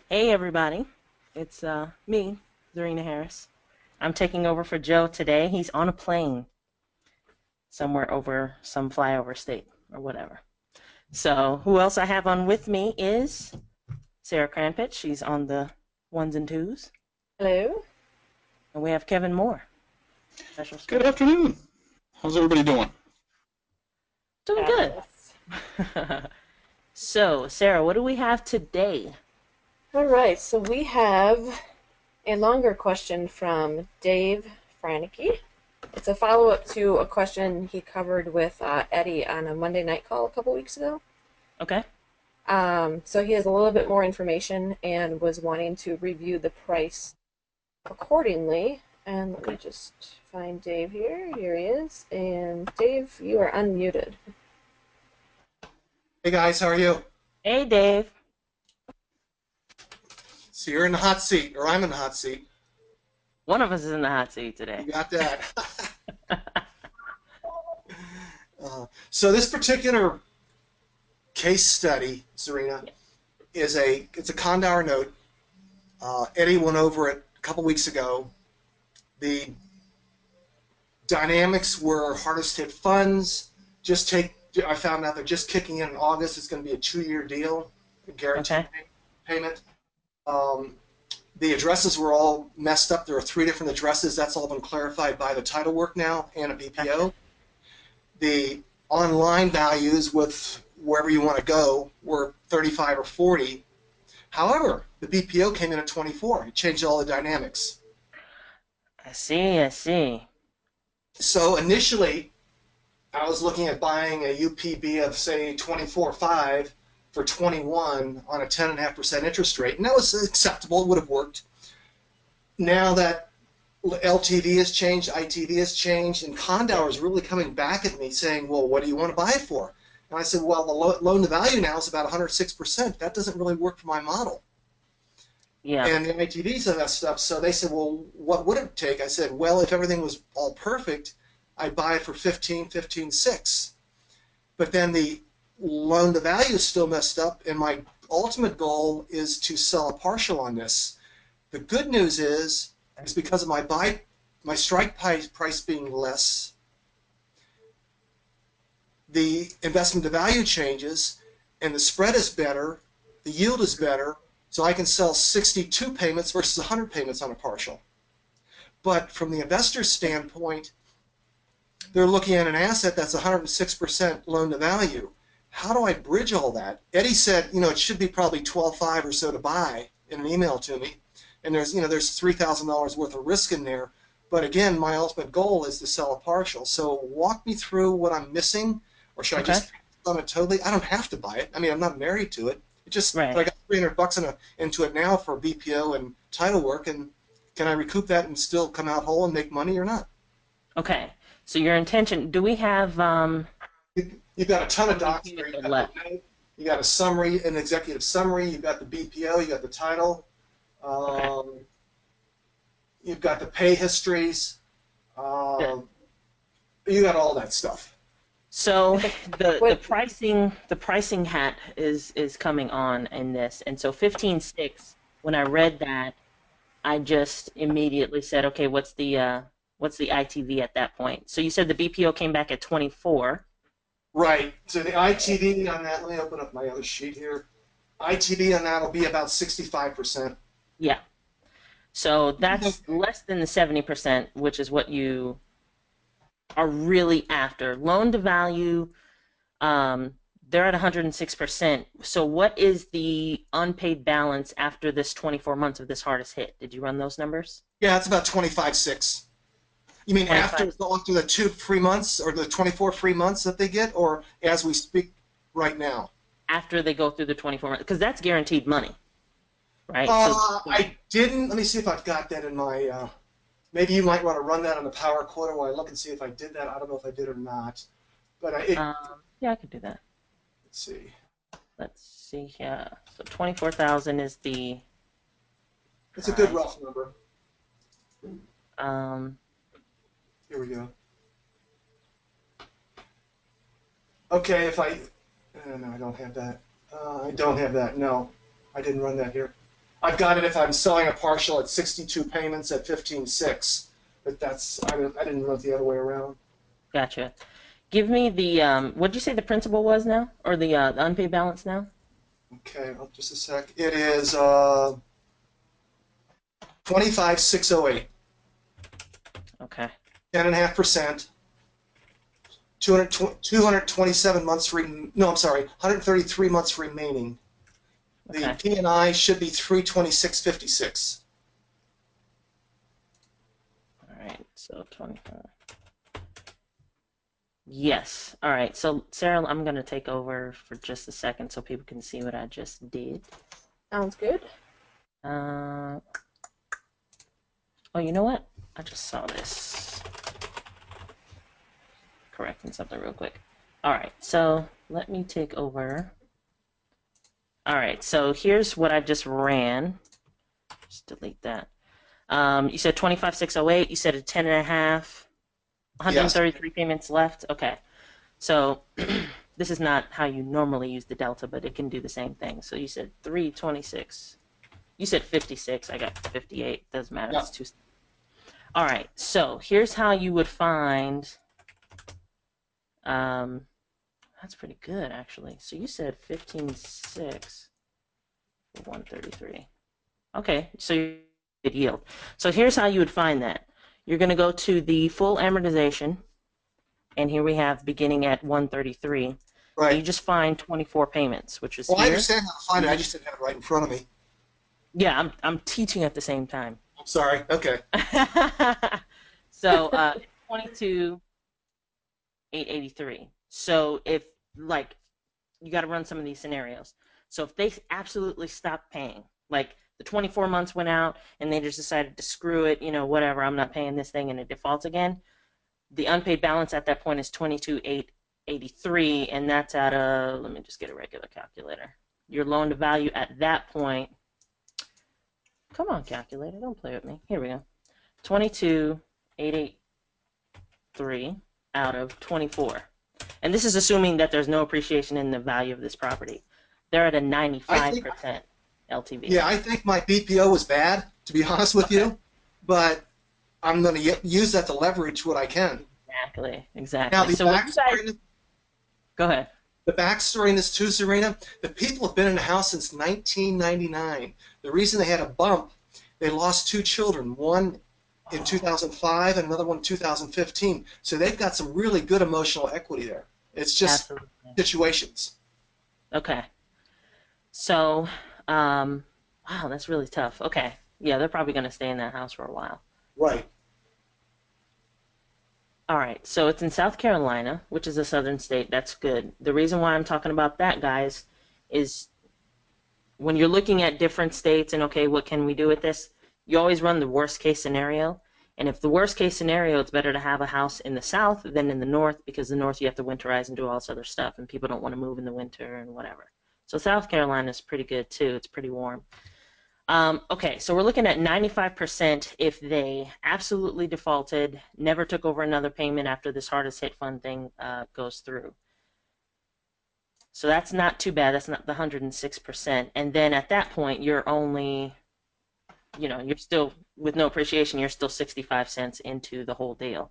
Hey everybody, it's me, Zarina Harris. I'm taking over for Joe today. He's on a plane somewhere over some flyover state or whatever. So who else I have on with me is Sarah Crampit. She's on the ones and twos. Hello. And we have Kevin Moore, Good special. afternoon. How's everybody doing? Doing good. Fabulous. So, Sarah, what do we have today? All right, so we have a longer question from Dave Franicki. It's a follow up to a question he covered with Eddie on a Monday night call a couple weeks ago. Okay. So he has a little bit more information and was wanting to review the price accordingly. And let me Okay. just find Dave here. Here he is. And Dave, you are unmuted. Hey guys, how are you? Hey Dave. So you're in the hot seat, or I'm in the hot seat. One of us is in the hot seat today. You got that. So this particular case study, Serena, it's a Condor note. Eddie went over it a couple weeks ago. The dynamics were hardest hit funds. Just take. I found out they're just kicking in August. It's going to be a 2-year deal, a guaranteed Okay. payment. Um, the addresses were all messed up. There are 3 different addresses. That's all been clarified by the title work now and a Gotcha. BPO. The online values with wherever you want to go were 35 or 40. However, the BPO came in at 24. It changed all the dynamics. I see. So initially, I was looking at buying a UPB of say 24.5 for 21 on a 10.5% interest rate, and that was acceptable. It would have worked. Now that LTV has changed, ITV has changed, and Yeah. Condor is really coming back at me saying, well, what do you want to buy it for? And I said, well, the loan to value now is about 106%. That doesn't really work for my model. Yeah. And the ITVs and that stuff. So they said, well, what would it take? I said, well, if everything was all perfect, I'd buy it for 15, 15.6. But then the loan to value is still messed up, and my ultimate goal is to sell a partial on this. The good news is because of my strike price being less, the investment to value changes, and the spread is better, the yield is better, so I can sell 62 payments versus 100 payments on a partial. But from the investor's standpoint, they're looking at an asset that's 106% loan to value. How do I bridge all that? Eddie said, it should be probably 12.5 or so to buy in an email to me, and there's $3,000 worth of risk in there. But again, my ultimate goal is to sell a partial. So walk me through what I'm missing, or should I Okay. just on it totally? I don't have to buy it. I mean, I'm not married to it. It just, but Right. I got $300 into it now for BPO and title work, and can I recoup that and still come out whole and make money or not? Okay. So your intention, do we have You've got a ton how of many docs there. payments You are got the left? note, you got a summary, an executive summary, you've got the BPO, you got the title, Okay. um, you've got the pay histories, Good. um, you got all that stuff. So And the the what pricing hat is coming on in this. And so 15.6, when I read that, I just immediately said, okay, what's the ITV at that point? So you said the BPO came back at 24. Right. So the ITD on that, let me open up my other sheet here. ITD on that will be about 65%. Yeah. So Okay. that's less than the 70%, which is what you are really after. Loan to value, um, they're at 106%. So what is the unpaid balance after this 24 months of this hardest hit? Did you run those numbers? Yeah, it's about 25.6. You mean after 25 going through the 2 free months or the 24 free months that they get, or as we speak right now? after they go through the 24 months, because that's guaranteed money, right? So I didn't. Let me see if I've got that in my. Maybe you might want to run that on the power quote while I look and see if I did that. I don't know if I did or not. But yeah, I could do that. let's see. Let's see here. So 24,000 is the It's a good price. rough number. Um, Here we go. Okay, if I. No, I don't have that. I don't have that. No, I didn't run that here. I've got it if I'm selling a partial at 62 payments at 15.6, but I didn't know it the other way around. Gotcha. Give me the what did you say the principal was now, or the unpaid balance now? Okay, just a sec. It is 25,608, Okay. 10.5%. 227 months. No, I'm sorry, 133 months remaining. The Okay. P&I should be 326.56. All right. So 25. Yes. All right. So Sarah, I'm gonna take over for just a second so people can see what I just did. Sounds good. Oh, you know what? I just saw this. Correcting something real quick. All right. So let me take over. All right. So here's what I just ran. Just delete that. You said 25,608. You said a 10.5. Yes. 133 payments left. Okay. So this is not how you normally use the delta, but it can do the same thing. So you said 326. You said 56. I got 58. Doesn't matter. Yeah. It's two. All right. So here's how you would find. That's pretty good actually. So you said 15.6 for 133. Okay. So you could yield. So here's how you would find that. You're going to go to the full amortization, and here we have beginning at 133. Right. You just find 24 payments, which is Well, here. I understand how to find it. I just didn't have it right in front of me. Yeah, I'm teaching at the same time. I'm sorry. Okay. So 22,883. So if like you got to run some of these scenarios. So if they absolutely stop paying, like the 24 months went out and they just decided to screw it, whatever, I'm not paying this thing, and it defaults again, the unpaid balance at that point is 22,883, and that's at let me just get a regular calculator. Your loan to value at that point, come on calculator, don't play with me. Here we go. 22,883 out of 24. And this is assuming that there's no appreciation in the value of this property. They're at a 95% LTV. Yeah, I think my BPO was bad, to be honest with you, but I'm going to use that to leverage what I can. Exactly. Now, So go ahead. The backstory in this too, Serena, the people have been in the house since 1999. The reason they had a bump, they lost 2 children, one in 2005 and another one in 2015. So they've got some really good emotional equity there. It's just Absolutely. situations. Okay. So, wow, that's really tough. Okay. Yeah, they're probably going to stay in that house for a while. Right. All right. So it's in South Carolina, which is a southern state. That's good. The reason why I'm talking about that, guys, is when you're looking at different states and, okay, what can we do with this? You always run the worst case scenario. And if the worst case scenario, it's better to have a house in the south than in the north, because the north you have to winterize and do all this other stuff, and people don't want to move in the winter and whatever. So South Carolina is pretty good too. It's pretty warm. Okay, so we're looking at 95% if they absolutely defaulted, never took over another payment after this hardest hit fund thing goes through. So that's not too bad. That's not the 106%. And then at that point, you're only, you're still, with no appreciation, you're still 65 cents into the whole deal.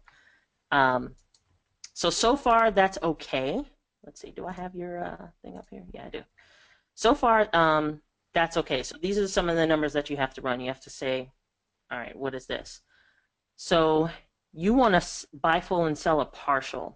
So far, that's okay. Let's see. Do I have your thing up here? Yeah, I do. So far, that's okay. So these are some of the numbers that you have to run. You have to say, all right, what is this? So you want to buy full and sell a partial.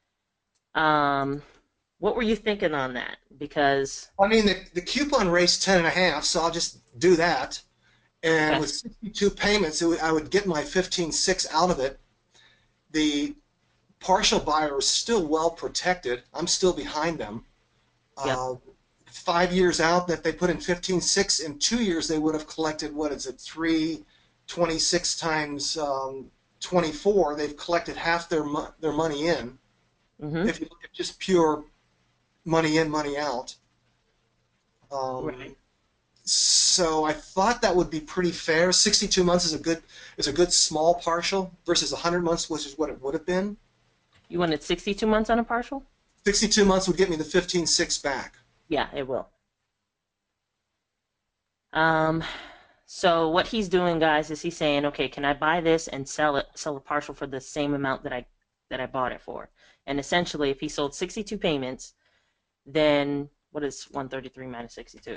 What were you thinking on that? Because I mean, the coupon rate's 10.5, so I'll just do that. And okay. with 62 payments, I would get my 15.6 out of it. The partial buyer is still well protected. I'm still behind them. Yep. 5 years out, that they put in 15.6, in 2 years they would have collected, what is it, 326 times 24. They've collected half their money in. Mm-hmm. If you look at just pure money in, money out. Right. So I thought that would be pretty fair. 62 months is a good small partial versus 100 months, which is what it would have been. You wanted 62 months on a partial? 62 months would get me the 15.6 back. Yeah, it will. So what he's doing, guys, is he's saying, okay, can I buy this and sell a partial for the same amount that I bought it for? And essentially, if he sold 62 payments, then what is 133 minus 62?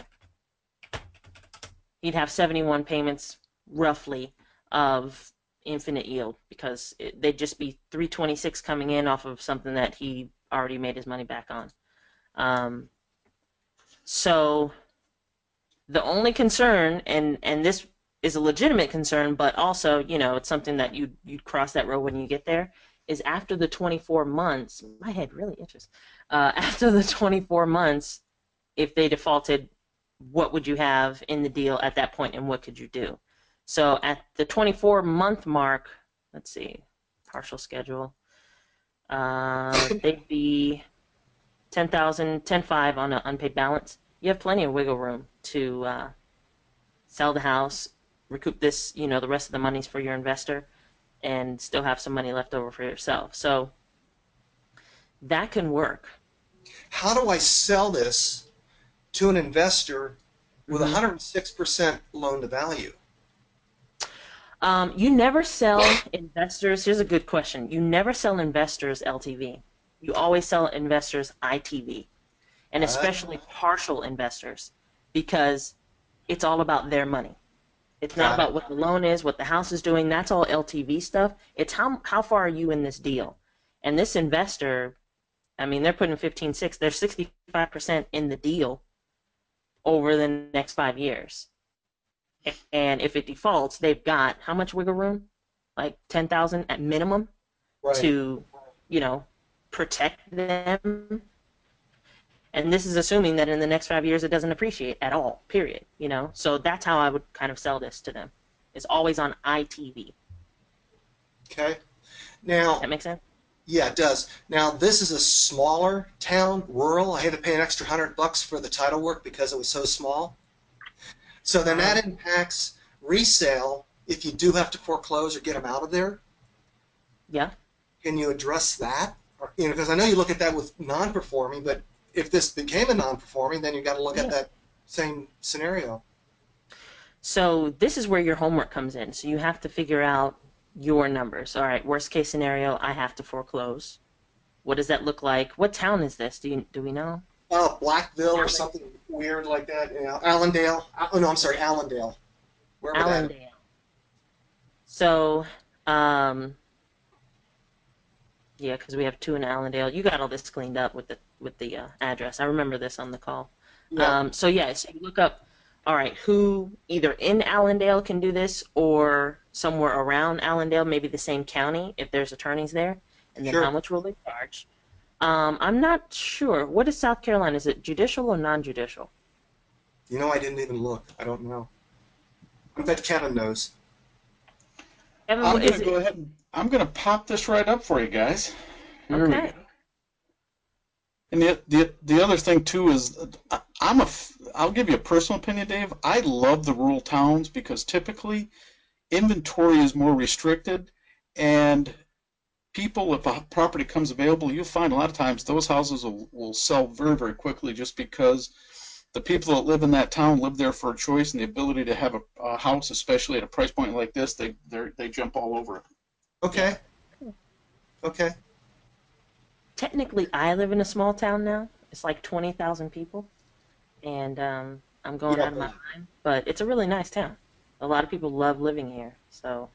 He'd have 71 payments roughly of infinite yield because they'd just be 326 coming in off of something that he already made his money back on. So the only concern, and this is a legitimate concern, but also, it's something that you'd cross that road when you get there, is after the 24 months, my head really itches, after the 24 months, if they defaulted, what would you have in the deal at that point, and what could you do? So at the 24-month mark, let's see, partial schedule, they'd be 10,000, 10.5 on an unpaid balance. You have plenty of wiggle room to sell the house, recoup this, the rest of the money's for your investor, and still have some money left over for yourself. So that can work. How do I sell this to an investor with 106% loan to value? You never sell investors. Here's a good question. You never sell investors LTV. You always sell investors ITV, and especially partial investors, because it's all about their money. It's not about what the loan is, what the house is doing. That's all LTV stuff. It's how far are you in this deal? And this investor, I mean, they're putting 15.6. They're 65% in the deal over the next 5 years. And if it defaults, they've got how much wiggle room? Like 10,000 at minimum to, protect them. And this is assuming that in the next 5 years it doesn't appreciate at all, period. So that's how I would kind of sell this to them. It's always on ITV. Okay. Now, Does that make sense? Yeah, it does. Now, this is a smaller town, rural. I had to pay an extra $100 for the title work because it was so small. So then that impacts resale if you do have to foreclose or get them out of there. Yeah. Can you address that? Because I know you look at that with non-performing, but if this became a non-performing, then you got to look at that same scenario. So this is where your homework comes in. So you have to figure out your numbers. All right, worst case scenario, I have to foreclose. What does that look like? What town is this? Do we know? Blackville or something weird like that. Allendale. Oh no, I'm sorry, Allendale. Wherever Allendale. So, yeah, because we have two in Allendale. You got all this cleaned up with the address. I remember this on the call. Yeah. So you look up, all right, who either in Allendale can do this or somewhere around Allendale, maybe the same county if there's attorneys there, and then how much will they charge? I'm not sure. What is South Carolina? Is it judicial or non-judicial? I didn't even look. I don't know. I bet Kevin knows. Kevin, I'm going to go ahead and I'm going to pop this right up for you guys. Here we go. And the other thing too is I'll give you a personal opinion, Dave. I love the rural towns because typically inventory is more restricted, and people, if a property comes available, you'll find a lot of times those houses will sell very, very quickly just because the people that live in that town live there for a choice and the ability to have a house, especially at a price point like this, they jump all over it. Okay. Yeah. Okay. Technically, I live in a small town now. It's like 20,000 people, and I'm going out of my mind. But it's a really nice town. A lot of people love living here, so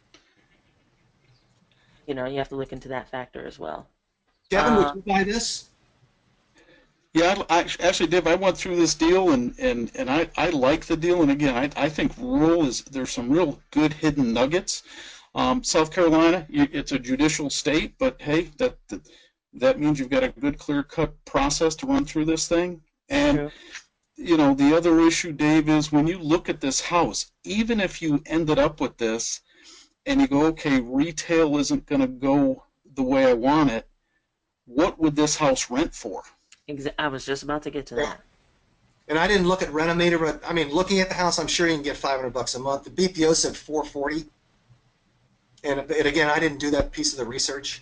you have to look into that factor as well. Kevin, would you buy this? Yeah, actually, Dave, I went through this deal, and I like the deal. And again, I think rural there's some real good hidden nuggets. South Carolina, it's a judicial state, but hey, that means you've got a good clear-cut process to run through this thing. And the other issue, Dave, is when you look at this house, even if you ended up with this and you go, okay, retail isn't going to go the way I want it, what would this house rent for? I was just about to get to that. And I didn't look at Renometer, but I mean, looking at the house, I'm sure you can get $500 a month. The BPO said $440. And again, I didn't do that piece of the research.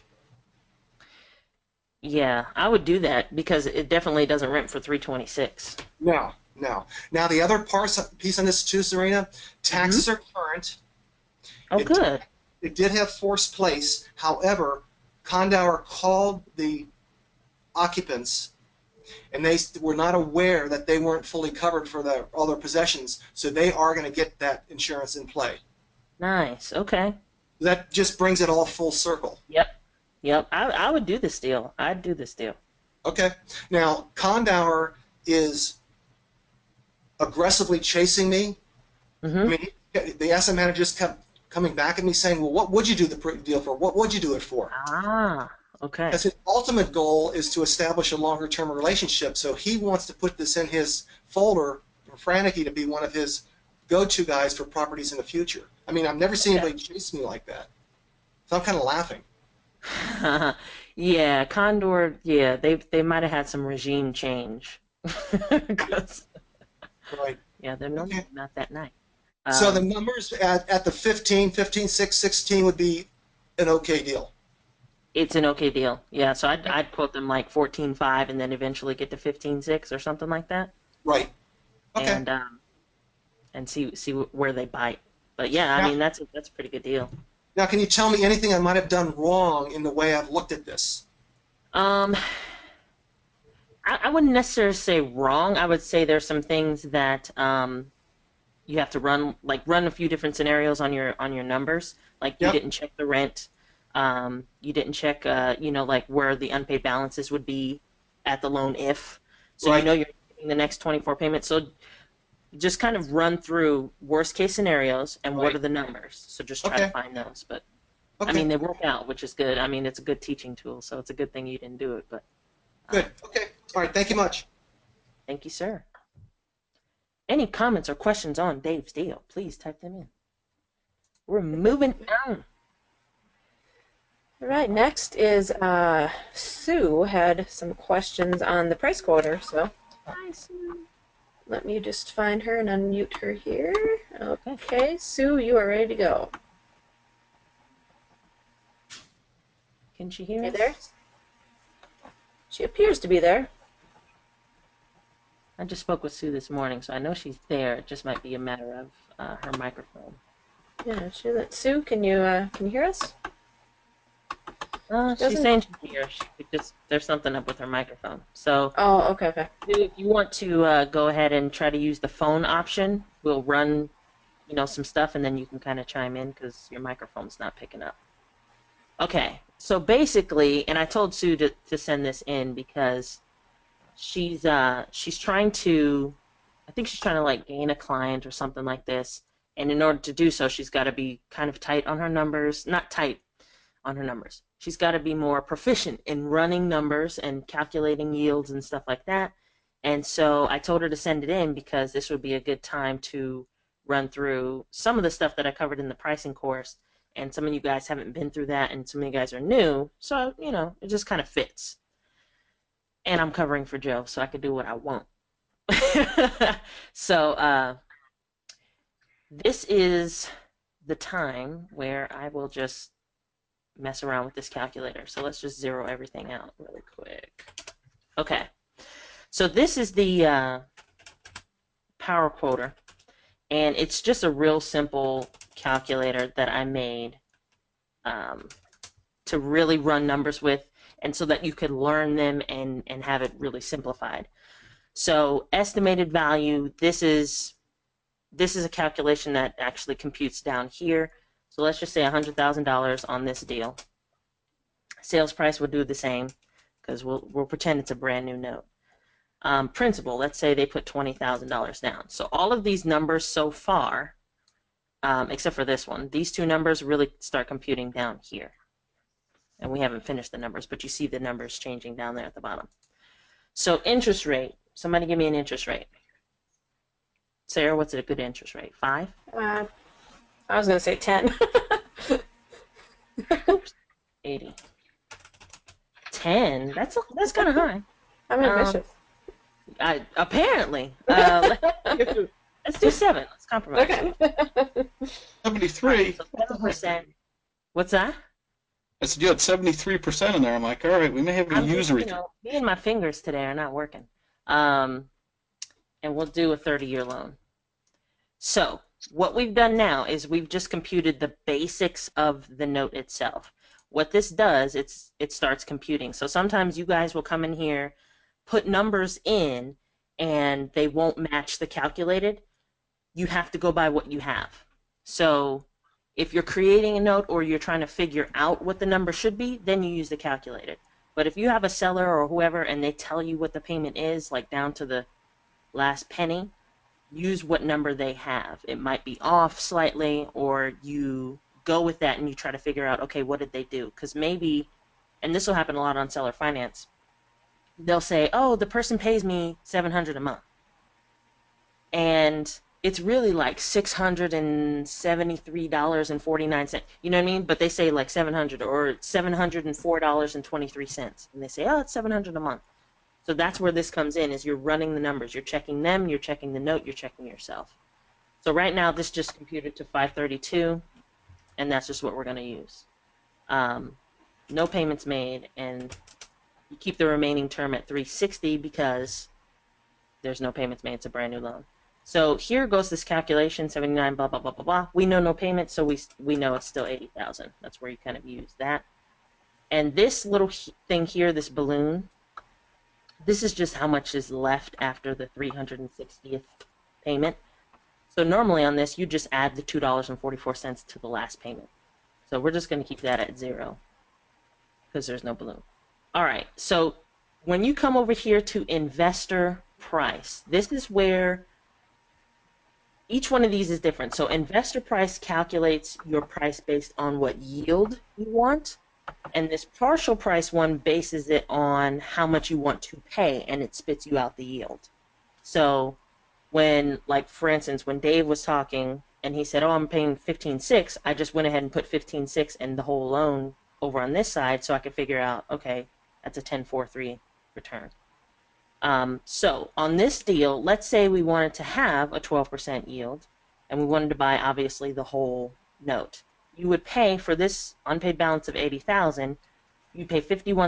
Yeah, I would do that because it definitely doesn't rent for $326. No, No. Now the other piece on this too, Serena, taxes are current. Oh, It good. it did have forced place. However, Condauer called the occupants, and they were not aware that they weren't fully covered for all their possessions, so they are going to get that insurance in play. Nice. Okay. That just brings it all full circle. Yep. Yep. I would do this deal. I'd do this deal. Okay. Now, Condauer is aggressively chasing me. I Mm-hmm. mean, the asset manager just kept coming back at me saying, well, what would you do the deal for? What would you do it for? Ah. Okay. Because his ultimate goal is to establish a longer-term relationship. So he wants to put this in his folder for Franicki to be one of his go-to guys for properties in the future. I mean, I've never seen anybody chase me like that. So I'm kind of laughing. Yeah, Condor. Yeah, they might have had some regime change. 'Cause, Right. yeah, they're normally Okay. not that nice. So the Um, numbers at the 15, 15, 6, 16 would be an okay deal. it's an okay deal. Yeah, so I'd quote them like 14.5 and then eventually get to 15.6 or something like that, Right. Okay. and see where they bite. But yeah, I Now, mean that's a pretty good deal. now, can you tell me anything I might have done wrong in the way I've looked at this? Um, I wouldn't necessarily say wrong. I would say there's some things that you have to run a few different scenarios on your numbers. Like you Yep. didn't check the rent. You didn't check like where the unpaid balances would be at the loan if. So you Right. know you're getting the next 24 payments. So just kind of run through worst case scenarios and what Right. are the numbers. So just try to Okay. find those. But I Okay. mean they work out, which is good. I mean it's a good teaching tool, so it's a good thing you didn't do it. But Good. Okay. All right. Thank you much. thank you, sir. Any comments or questions on Dave's deal, please type them in. We're moving on. All right, next is Sue had some questions on the price quoter, so Nice. let me just find her and unmute her here. Okay, Sue, you are ready to go. Can she hear You us? there? She appears to be there. I just spoke with Sue this morning, so I know she's there. It just might be a matter of her microphone. Yeah, Sue, can you hear us? She's Doesn't- saying she's here. There's something up with her microphone. So Oh, okay. Sue, if you want to go ahead and try to use the phone option, we'll run, some stuff, and then you can kind of chime in because your microphone's not picking up. Okay, so basically, and I told Sue to send this in because she's trying to, I think she's trying to like gain a client or something like this, and in order to do so, she's got to be kind of tight on her numbers, not tight on her numbers. She's got to be more proficient in running numbers and calculating yields and stuff like that. And so I told her to send it in because this would be a good time to run through some of the stuff that I covered in the pricing course. And some of you guys haven't been through that, and some of you guys are new. So, it just kind of fits. And I'm covering for Joe, so I could do what I want. So, this is the time where I will just mess around with this calculator. So let's just zero everything out really quick. Okay. So this is the power quoter, and it's just a real simple calculator that I made to really run numbers with, and so that you could learn them and have it really simplified. So estimated value, this is a calculation that actually computes down here. So let's just say $100,000 on this deal. Sales price will do the same because we'll pretend it's a brand new note. Principal, let's say they put $20,000 down. So all of these numbers so far, except for this one, these two numbers really start computing down here. And we haven't finished the numbers, but you see the numbers changing down there at the bottom. So interest rate, somebody give me an interest rate. Sarah, what's a good interest rate? 5? I was gonna say 10. Oops. 80. 10? That's kind of high. I'm ambitious. Apparently. Let's do 7. Let's compromise. Okay. 73. So 7%. What's that? I said you had 73% in there. I'm like, all right, we may have a I'm just, usury. me and my fingers today are not working. and we'll do a 30-year loan. So what we've done now is we've just computed the basics of the note itself. What this does, it starts computing. So sometimes you guys will come in here, put numbers in, and they won't match the calculated. You have to go by what you have. So if you're creating a note or you're trying to figure out what the number should be, then you use the calculated. But if you have a seller or whoever and they tell you what the payment is, like down to the last penny, use what number they have. It might be off slightly, or you go with that and you try to figure out, okay, what did they do? Because maybe, and this will happen a lot on seller finance, they'll say, oh, the person pays me $700 a month. And it's really like $673.49. You know what I mean? But they say like 700 or $704.23. And they say, oh, it's 700 a month. So that's where this comes in, is you're running the numbers. You're checking them, you're checking the note, you're checking yourself. So right now this just computed to 532, and that's just what we're going to use. No payments made, and you keep the remaining term at 360 because there's no payments made. It's a brand new loan. So here goes this calculation, 79, blah, blah, blah, blah, blah. We know no payments, so we know it's still 80,000. That's where you kind of use that. And this little thing here, this balloon, this is just how much is left after the 360th payment. So normally on this, you just add the $2.44 to the last payment. So we're just going to keep that at 0 because there's no balloon. All right, so when you come over here to investor price, this is where each one of these is different. So investor price calculates your price based on what yield you want. And this partial price one bases it on how much you want to pay, and it spits you out the yield. So when, like for instance, when Dave was talking and he said, oh, I'm paying 15.6, I just went ahead and put 15.6 and the whole loan over on this side so I could figure out, okay, that's a 10.43 return. So on this deal, let's say we wanted to have a 12% yield, and we wanted to buy, obviously, the whole note. You would pay for this unpaid balance of $80,000. You pay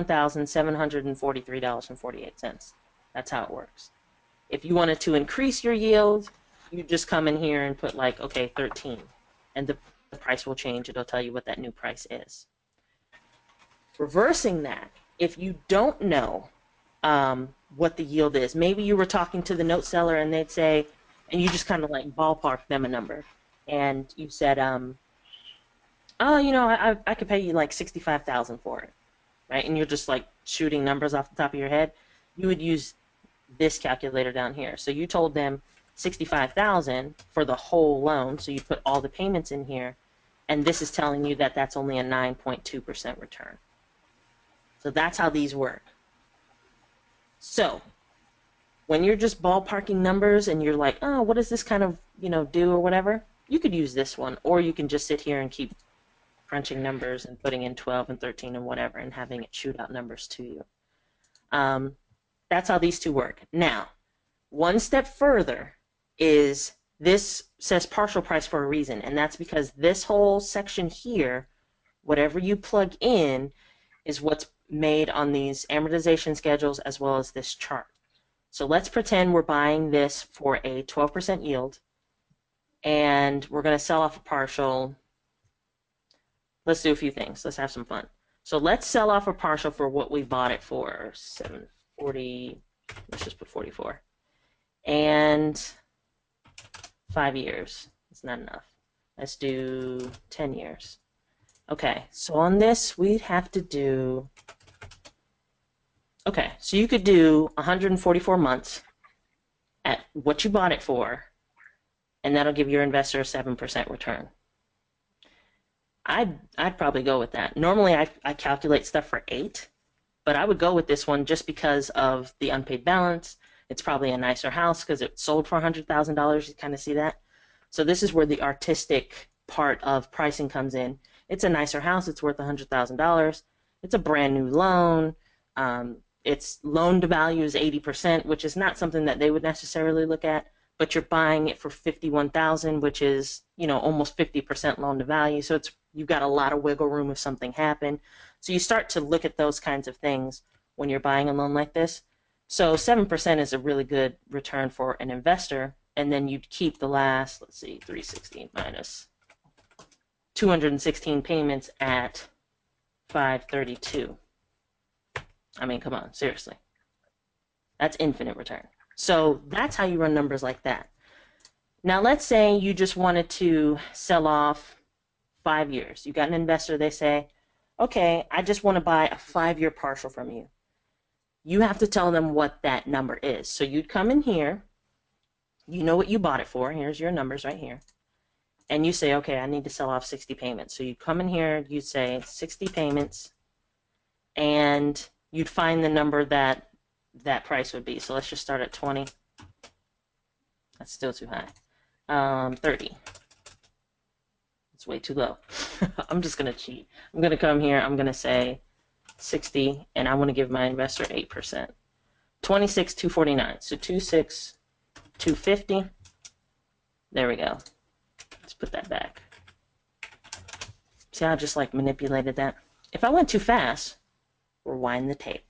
$51,743.48. That's how it works. If you wanted to increase your yield, you just come in here and put like, okay, 13, and the price will change. It'll tell you what that new price is. Reversing that, if you don't know what the yield is, maybe you were talking to the note seller and they'd say, and you just kind of like ballpark them a number, and you said, oh, you know, I could pay you like $65,000 for it, right? And you're just like shooting numbers off the top of your head. You would use this calculator down here. So you told them $65,000 for the whole loan, so you put all the payments in here, and this is telling you that that's only a 9.2% return. So that's how these work. So when you're just ballparking numbers and you're like, oh, what does this kind of, you know, do or whatever, you could use this one, or you can just sit here and keep crunching numbers and putting in 12 and 13 and whatever and having it shoot out numbers to you. That's how these two work. Now, one step further is this says partial price for a reason, and that's because this whole section here, whatever you plug in, is what's made on these amortization schedules as well as this chart. So let's pretend we're buying this for a 12% yield, and we're going to sell off a partial. Let's do a few things. Let's have some fun. So let's sell off a partial for what we bought it for, 740. Let's just put 44. And 5 years. It's not enough. Let's do 10 years. Okay, so on this, we'd have to do... Okay, so you could do 144 months at what you bought it for, and that'll give your investor a 7% return. I'd probably go with that. Normally, I calculate stuff for 8, but I would go with this one just because of the unpaid balance. It's probably a nicer house because it sold for $100,000. You kind of see that. So this is where the artistic part of pricing comes in. It's a nicer house. It's worth $100,000. It's a brand new loan. Its loan to value is 80%, which is not something that they would necessarily look at. But you're buying it for $51,000, which is, you know, almost 50% loan to value. So you've got a lot of wiggle room if something happened. So you start to look at those kinds of things when you're buying a loan like this. So 7% is a really good return for an investor. And then you'd keep the last, let's see, 360 minus 216 payments at 532. I mean, come on, seriously. That's infinite return. So that's how you run numbers like that. Now, let's say you just wanted to sell off 5 years. You got an investor, they say, okay, I just want to buy a 5-year partial from you. You have to tell them what that number is. So you'd come in here, you know what you bought it for. Here's your numbers right here. And you say, okay, I need to sell off 60 payments. So you come in here, you'd say 60 payments, and you'd find the number that that price would be. So let's just start at 20. That's still too high. 30. It's way too low. I'm just going to cheat. I'm going to come here, I'm going to say 60, and I want to give my investor 8%. 26,249. So 26,250. There we go. Let's put that back. See how I just like manipulated that? If I went too fast, rewind the tape.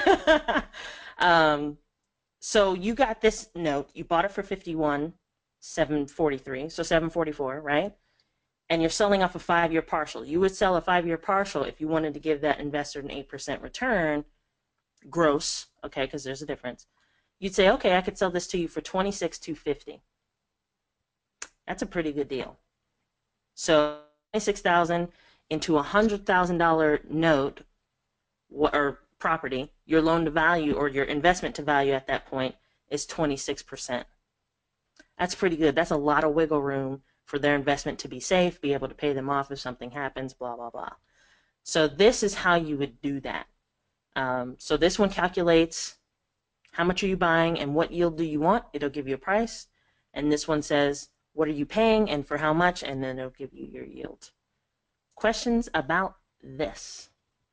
So you got this note. You bought it for 51,743, so 744, right? And you're selling off a 5-year partial. You would sell a 5-year partial if you wanted to give that investor an 8% return, gross, okay, because there's a difference. You'd say, okay, I could sell this to you for 26,250. That's a pretty good deal. So 26,000 into a $100,000 note or property, your loan to value or your investment to value at that point is 26%. That's pretty good. That's a lot of wiggle room for their investment to be safe, be able to pay them off if something happens, blah, blah, blah. So this is how you would do that. So this one calculates how much are you buying and what yield do you want. It'll give you a price. And this one says, what are you paying and for how much? And then it'll give you your yield. Questions about this?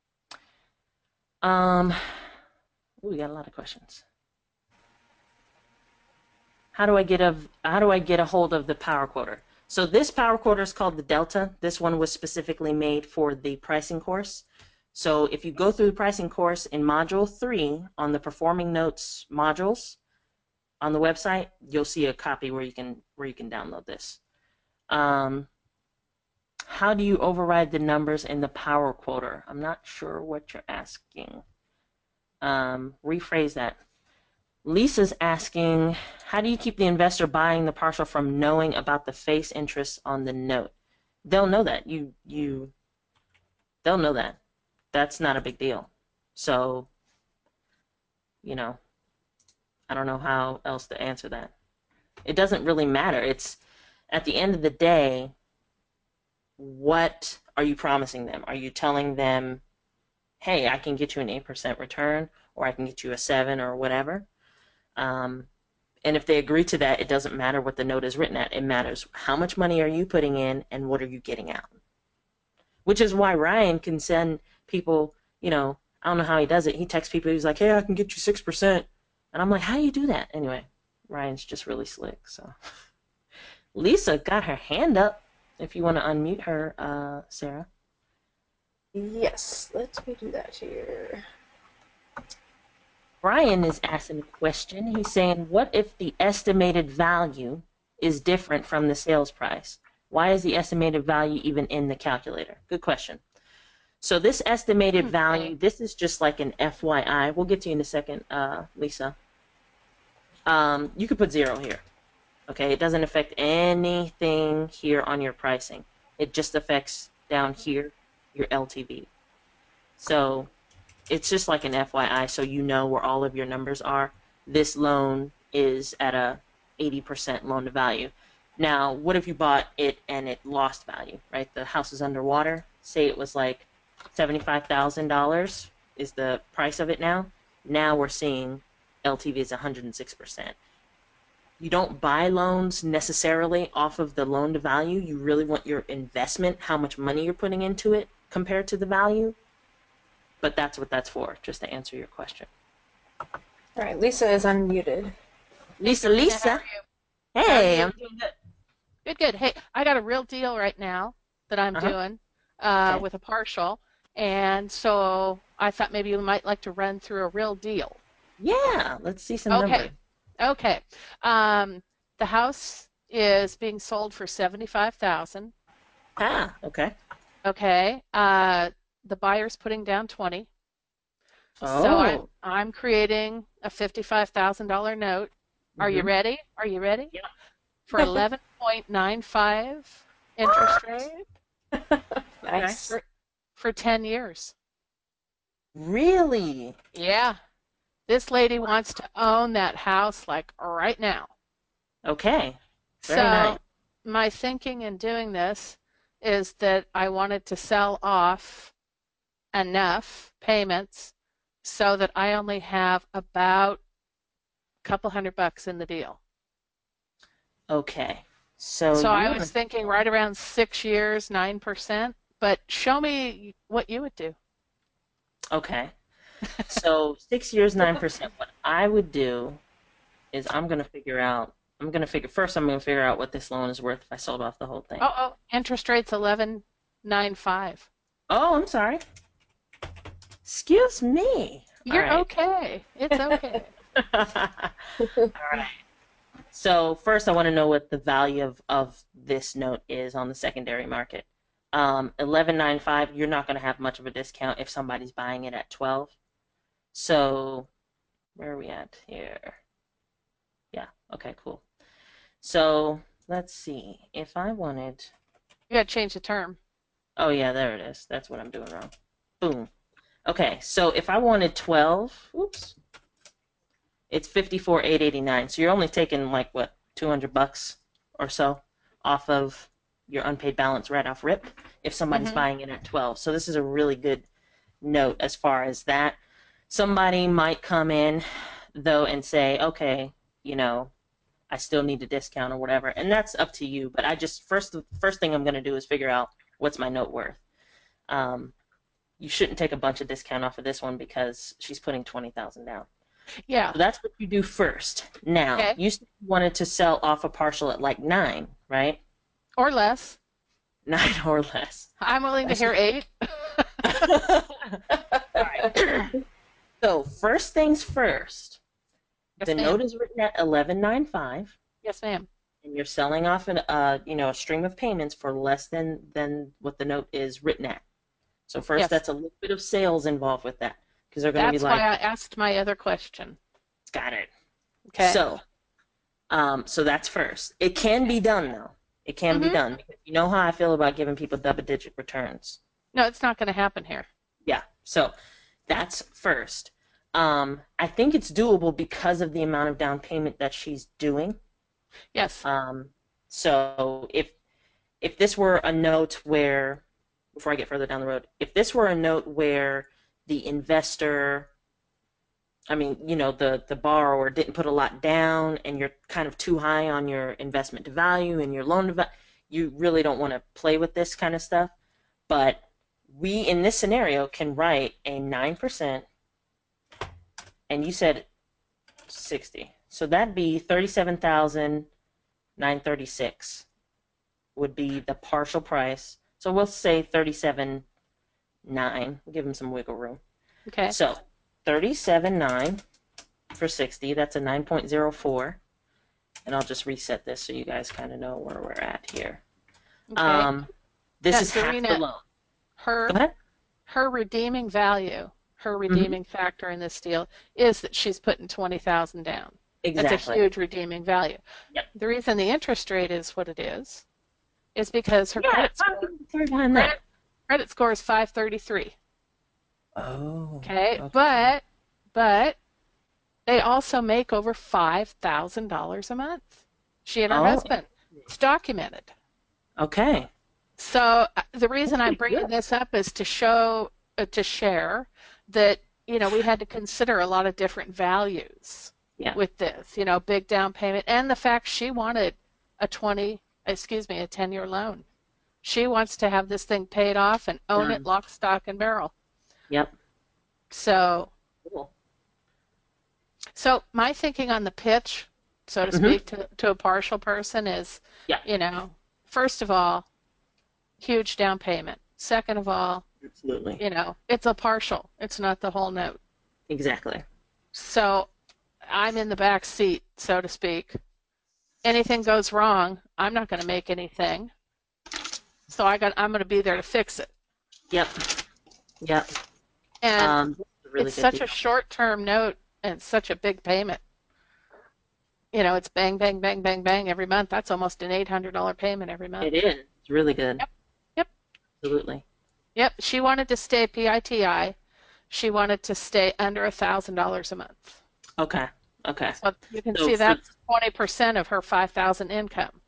Ooh, we got a lot of questions. How do I get a hold of the power quoter? So this power quoter is called the Delta. This one was specifically made for the pricing course. So if you go through the pricing course in module 3 on the performing notes modules on the website, you'll see a copy where you can download this. How do you override the numbers in the power quoter? I'm not sure what you're asking. Rephrase that. Lisa's asking, how do you keep the investor buying the partial from knowing about the face interest on the note? They'll know that. They'll know that. That's not a big deal. So, I don't know how else to answer that. It doesn't really matter. It's, at the end of the day, what are you promising them? Are you telling them, hey, I can get you an 8% return, or I can get you a 7 or whatever? And if they agree to that, it doesn't matter what the note is written at. It matters how much money are you putting in and what are you getting out. Which is why Ryan can send people, I don't know how he does it. He texts people, he's like, hey, I can get you 6%. And I'm like, how do you do that? Anyway, Ryan's just really slick. So Lisa got her hand up. If you want to unmute her, Sarah. Yes, let me do that here. Brian is asking a question. He's saying, what if the estimated value is different from the sales price? Why is the estimated value even in the calculator? Good question. So this estimated value, this is just like an FYI. We'll get to you in a second, Lisa. You could put 0 here. Okay, it doesn't affect anything here on your pricing. It just affects down here your LTV. So it's just like an FYI, so you know where all of your numbers are. This loan is at a 80% loan to value. Now, what if you bought it and it lost value, right? The house is underwater. Say it was like $75,000 is the price of it now. Now we're seeing LTV is 106%. You don't buy loans necessarily off of the loan to value. You really want your investment, how much money you're putting into it compared to the value. But that's what that's for, just to answer your question. All right, Lisa is unmuted. Lisa. How are you? Hey, you? I'm doing good. Good. Hey, I got a real deal right now that I'm doing Okay. with a partial, and so I thought maybe you might like to run through a real deal. Yeah, let's see some Okay. numbers. Okay. The house is being sold for 75,000. Ah, okay. Okay. The buyer's putting down 20. So Oh, I'm creating a $55,000 note. Are you mm-hmm. ready? Are you ready? For Yeah. 11.95 interest What? rate Okay. Nice. for 10 years. Really? Yeah. This lady wants to own that house like right now. Okay. Very nice. So my thinking in doing this is that I wanted to sell off enough payments so that I only have about a couple $100 in the deal. Okay. So So you I want was to, thinking right around 6 years, 9%, but show me what you would do. okay. So 6 years, 9%. What I would do is first I'm gonna figure out what this loan is worth if I sold off the whole thing. Oh, interest rate's 11.95. Oh, I'm sorry. Excuse me. All You're right. okay. It's okay. All right. So first I want to know what the value of this note is on the secondary market. 11.95, you're not going to have much of a discount if somebody's buying it at 12. So where are we at here? Yeah, okay, cool. So let's see. If I wanted, You got to change the term. oh yeah, there it is. That's what I'm doing wrong. Boom. Okay, so if I wanted 12, oops, it's 54,889. So you're only taking like what, $200 or so off of your unpaid balance right off rip if somebody's Hmm. buying it at 12. So this is a really good note as far as that. Somebody might come in though and say, okay, you know, I still need a discount or whatever, and that's up to you. But I just first thing I'm going to do is figure out what's my note worth. Um, you shouldn't take a bunch of discount off of this one because she's putting 20,000 down. Yeah. So that's what you do first. Now, Okay. you wanted to sell off a partial at like 9, right? Or less. 9 or less. I'm willing to That's hear 8. All right. So first things first. The Yes, ma'am. note is written at 11.95, Yes, ma'am. and you're selling off a stream of payments for less than what the note is written at. So first, Yes. that's a little bit of sales involved with that because they're going to be That's why like, I asked my other question. got it. Okay. So that's first. It can be done though. It can be Hmm. done because you know how I feel about giving people double-digit returns. No, it's not going to happen here. Yeah. So that's first. I think it's doable because of the amount of down payment that she's doing. Yes. Um, so if this were a note where, before I get further down the road, if this were a note where the investor, I mean, the borrower didn't put a lot down and you're kind of too high on your investment to value and your loan to value, you really don't want to play with this kind of stuff. But we, in this scenario, can write a 9%, and you said 60. So that'd be 37,936 would be the partial price. So we'll say 37.9. We'll give them some wiggle room. Okay. So 37.9 for 60. That's a 9.04. And I'll just reset this so you guys kind of know where we're at here. Okay. This Now, is half the Dorina, loan. Go her ahead. her redeeming value, her redeeming factor in this deal is that she's putting 20,000 down. That's a Exactly. huge redeeming value. Yep. The reason the interest rate is what it is because her Yeah, credit how score can you throw behind that? credit score is 533. Oh, Okay, okay. but they also make over $5,000 a month. She and her Oh, husband. It's documented. okay. So the reason That's I'm pretty bringing good. this up is to show, to share that, we had to consider a lot of different values Yeah. with this, big down payment and the fact she wanted a 10-year loan. She wants to have this thing paid off and own it Done. lock, stock, and barrel. Yep. So, Cool. so my thinking on the pitch, so to Mm-hmm. speak, to a partial person is, Yeah. first of all, huge down payment. Second of all, Absolutely. it's a partial. It's not the whole note. Exactly. So I'm in the back seat, so to speak. Anything goes wrong, I'm not going to make anything. So I'm going to be there to fix it. Yep. Yep. And This is a really it's good such deal. a short-term note and such a big payment. You know, it's bang, bang, bang, bang, bang every month. That's almost an $800 payment every month. It is. It's really good. Yep. Yep. Absolutely. Yep. She wanted to stay PITI. She wanted to stay under $1,000 a month. Okay. Okay. So you can So see for, that's 20% of her 5,000 income.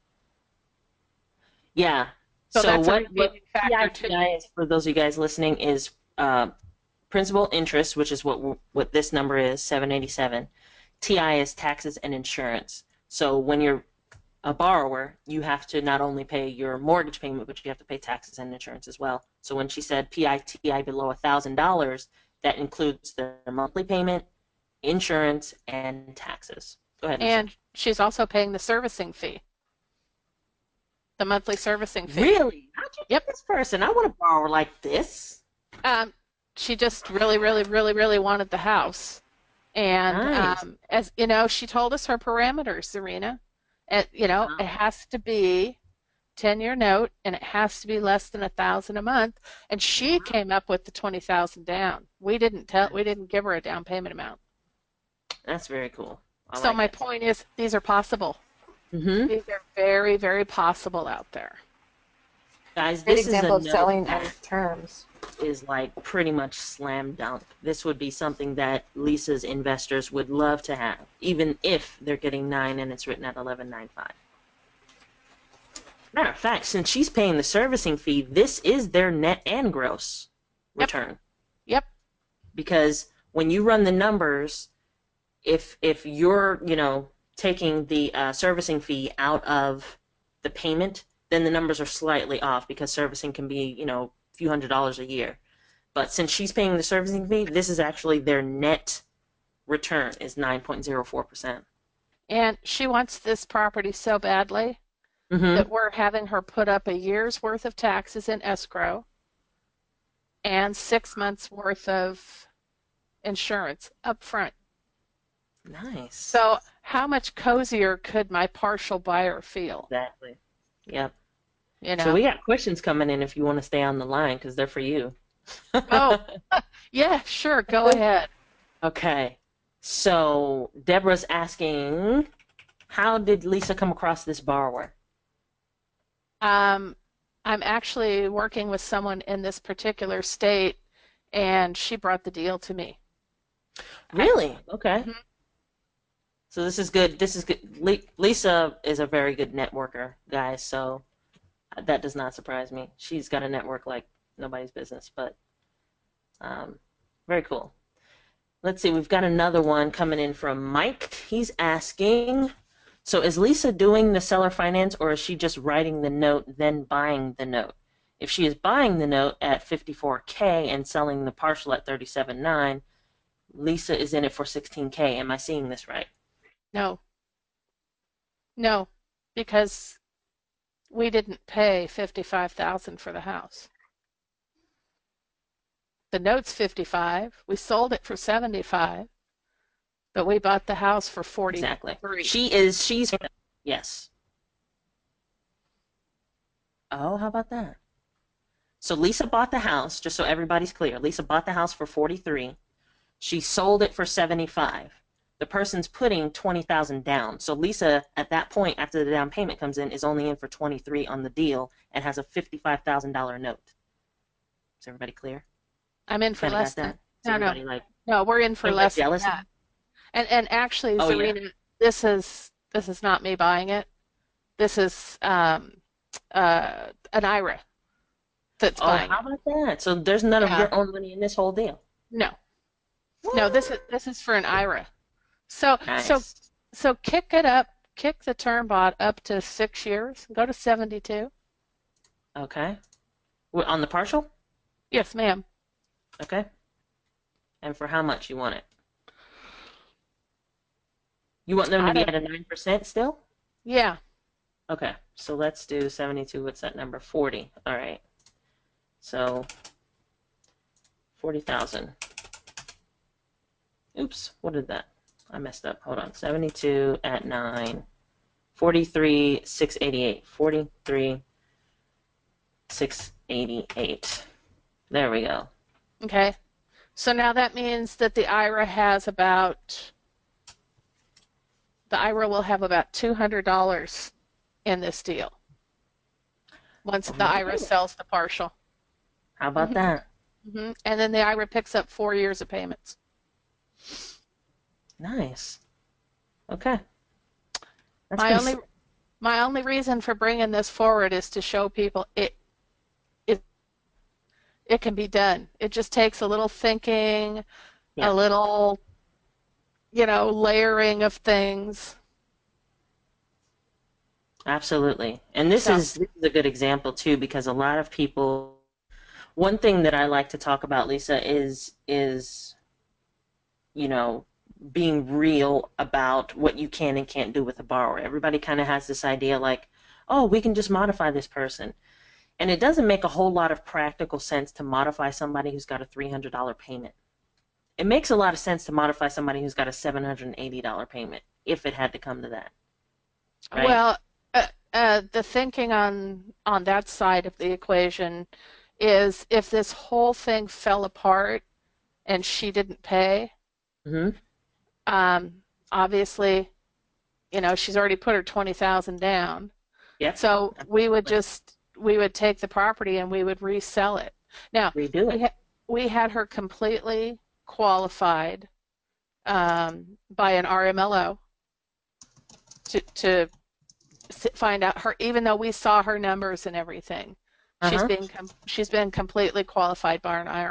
yeah. So So that's a what repeating factor too. PITI is, for those of you guys listening, is principal interest, which is what this number is, 787. TI is taxes and insurance. So when you're a borrower, you have to not only pay your mortgage payment, but you have to pay taxes and insurance as well. So when she said PITI below $1,000, that includes their monthly payment, insurance, and taxes. Go ahead, Lisa. And she's also paying the servicing fee, the monthly servicing fee. Really? How'd you Yep. get this person? I want to borrow like this. She just really, really, really, really wanted the house. And Nice. as you know, she told us her parameters, Serena. Wow. It has to be 10-year note, and it has to be less than $1,000 a month. And she came up with the 20,000 down. We didn't give her a down payment amount. That's very cool. I So like my it. point is, these are possible. Mm-hmm. These are very, very possible out there. Guys, Great this is a example of note selling on that terms. is like pretty much slam dunk. This would be something that Lisa's investors would love to have, even if they're getting 9 and it's written at 11.95. Matter of fact, since she's paying the servicing fee, this is their net and gross return. Yep. Because when you run the numbers, if you're taking the servicing fee out of the payment, then the numbers are slightly off because servicing can be a few $100s a year. But since she's paying the servicing fee, this is actually their net return is 9.04%. And she wants this property so badly Mm-hmm. that we're having her put up a year's worth of taxes in escrow and 6 months worth of insurance up front. Nice. So how much cozier could my partial buyer feel? Exactly. Yep. You So know? we got questions coming in if you want to stay on the line because they're for you. Oh, yeah, sure, go ahead. Okay. So Deborah's asking, how did Lisa come across this borrower? I'm actually working with someone in this particular state, and she brought the deal to me. Really? Okay. Mhm. So this is good. This is good. Lisa is a very good networker, guys. So that does not surprise me. She's got a network like nobody's business, but very cool. Let's see. We've got another one coming in from Mike. He's asking, so is Lisa doing the seller finance or is she just writing the note then buying the note? If she is buying the note at $54K and selling the partial at $37.9, Lisa is in it for $16K. Am I seeing this right? No, no, because we didn't pay $55,000 for the house. The note's $55. We sold it for $75, but we bought the house for Exactly. $43. She's, yes. Oh, how about that? So Lisa bought the house, just so everybody's clear. Lisa bought the house for 43. She sold it for 75. The person's putting 20,000 down. So Lisa, at that point, after the down payment comes in, is only in for 23 on the deal and has a $55,000 note. Is everybody clear? I'm in for Kind of less got than. that? Is No, no, everybody like no. We're in for everybody less than jealous? that. And actually, Oh, yeah. Serena, this is not me buying it. This is an IRA that's Oh, buying how it. about that? So there's none of Yeah. your own money in this whole deal. No, no. This is for an IRA. So Nice. so kick it up. Kick the term bot up to 6 years. Go to 72. Okay. On the partial? Yes, ma'am. Okay. And for how much you want it? You want them to I be don't. at a 9% still? Yeah. Okay. So let's do 72. What's that number? 40. All right. So 40,000. oops, what did that? I messed up. Hold on. 72 at 9. 43,688. 43,688. There we go. Okay. So now that means that the IRA will have about $200 in this deal once the IRA sells the partial. How about that? And then the IRA picks up 4 years of payments. Nice. Okay. That's My pretty only my only reason for bringing this forward is to show people it can be done. It just takes a little thinking, Yeah. a little, layering of things. Absolutely. And this is a good example too, because a lot of people, one thing that I like to talk about, Lisa, is being real about what you can and can't do with a borrower. Everybody kind of has this idea like, oh, we can just modify this person. And it doesn't make a whole lot of practical sense to modify somebody who's got a $300 payment. It makes a lot of sense to modify somebody who's got a $780 payment, if it had to come to that. Right? Well, the thinking on that side of the equation is if this whole thing fell apart and she didn't pay, obviously, she's already put her 20,000 down. Yep. So we would take the property and we would resell it. Now, redo it. we had her completely qualified by an RMLO to find out her, even though we saw her numbers and everything. She's been completely qualified by an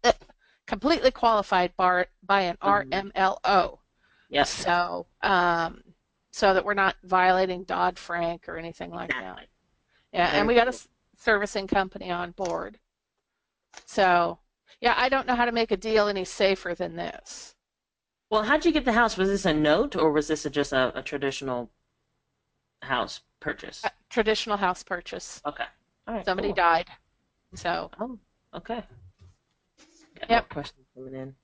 RMLO. Yep. So so that we're not violating Dodd-Frank or anything like that. Yeah, and we got a servicing company on board. So, yeah, I don't know how to make a deal any safer than this. Well, how'd you get the house? Was this a note or was this just a traditional house purchase? Traditional house purchase. Okay. All right. Somebody cool. died. So. Oh, okay. Got Yep. more questions coming in.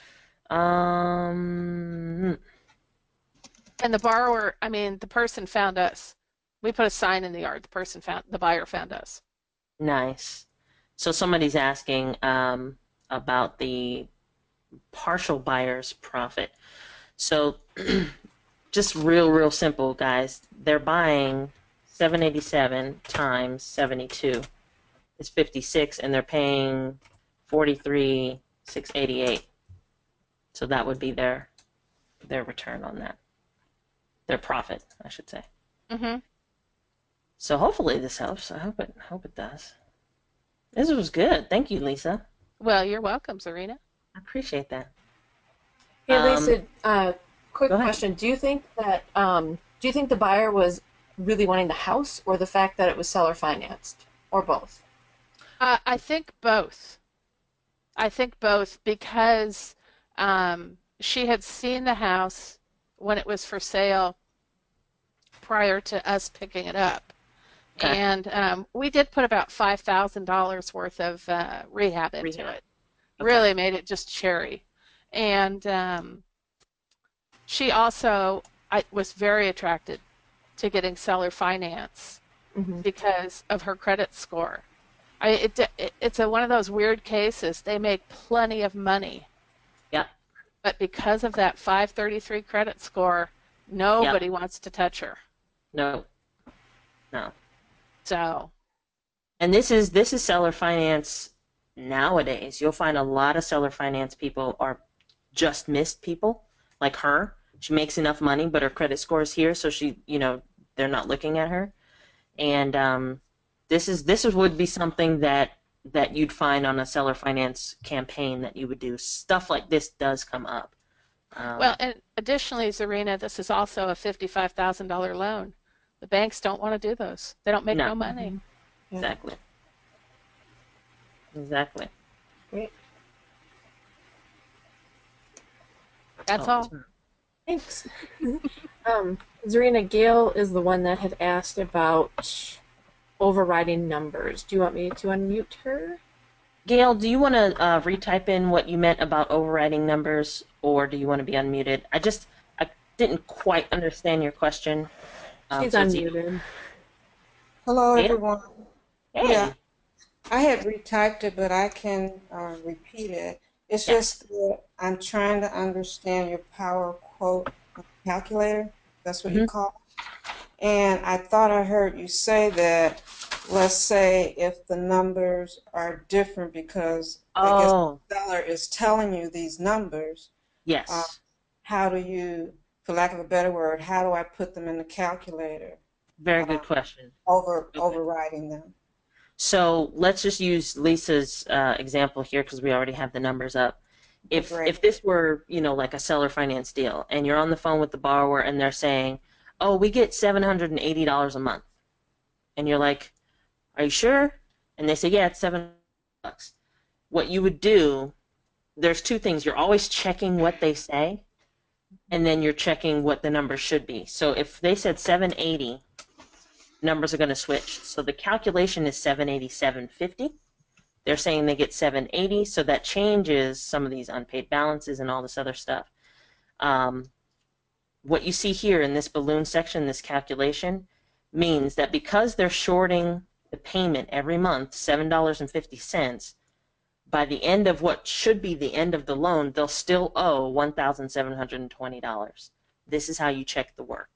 And the person found us. We put a sign in the yard. The buyer found us. Nice. So somebody's asking about the partial buyer's profit. So just real simple, guys. They're buying 787 times 72 is 56, and they're paying 43,688. So that would be their return on that. Their profit, I should say. So hopefully this helps. I hope it does. This was good. Thank you, Lisa. Well, you're welcome, Zarina. I appreciate that. Hey, Lisa, quick go ahead. question. Do you think the buyer was really wanting the house or the fact that it was seller financed, or both? I think both. Because she had seen the house when it was for sale prior to us picking it up. Okay. And we did put about $5,000 worth of rehab into it. Okay. Really made it just cherry. And she also was very attracted to getting seller finance because of her credit score. It's one of those weird cases. They make plenty of money. Yeah. But because of that 533 credit score, nobody wants to touch her. No. So. And this is seller finance nowadays. You'll find a lot of seller finance people are just missed people like her. She makes enough money, but her credit score is here, so they're not looking at her. And this would be something that you'd find on a seller finance campaign that you would do. Stuff like this does come up. Well, and additionally, Zarina, this is also a $55,000 loan. The banks don't want to do those. They don't make no money. Exactly. Great. That's all. Thanks. Zarina, Gail is the one that had asked about overriding numbers. Do you want me to unmute her? Gail, do you want to retype in what you meant about overriding numbers, or do you want to be unmuted? I didn't quite understand your question. She's So it's unmuted. Hello, Gail? everyone. Yeah, Hey. I had retyped it, but I can repeat it. It's Yes. just that I'm trying to understand your power quote calculator. That's what you Hmm. call it. And I thought I heard you say that, let's say if the numbers are different because I guess Oh, the seller is telling you these numbers, uh, yes. how do you, for lack of a better word, how do I put them in the calculator, Very uh, good question. Okay. overriding them? So let's just use Lisa's example here because we already have the numbers up. Okay, If great. this were, like a seller finance deal and you're on the phone with the borrower and they're saying, "Oh, we get $780 a month." And you're like, "Are you sure?" And they say, "Yeah, it's $7." What you would do, there's two things. You're always checking what they say, and then you're checking what the number should be. So if they said 780, numbers are going to switch. So the calculation is 787.50. They're saying they get 780, so that changes some of these unpaid balances and all this other stuff. Um, what you see here in this balloon section, this calculation, means that because they're shorting the payment every month, $7.50, by the end of what should be the end of the loan, they'll still owe $1,720. This is how you check the work.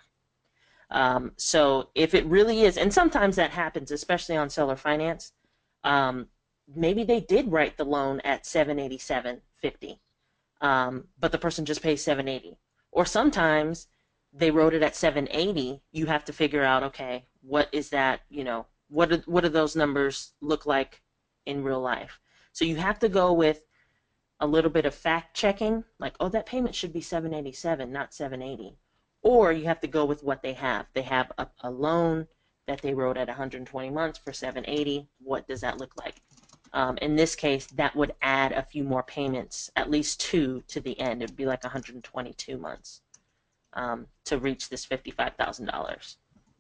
So if it really is, and sometimes that happens, especially on seller finance, um, maybe they did write the loan at 787.50, but the person just pays 780. Or sometimes they wrote it at 780. You have to figure out, okay, what is that? What do those numbers look like in real life? So you have to go with a little bit of fact checking, like, oh, that payment should be 787, not 780. Or you have to go with what they have. They have a loan that they wrote at 120 months for 780. What does that look like? In this case, that would add a few more payments, at least two to the end. It would be like 122 months to reach this $55,000.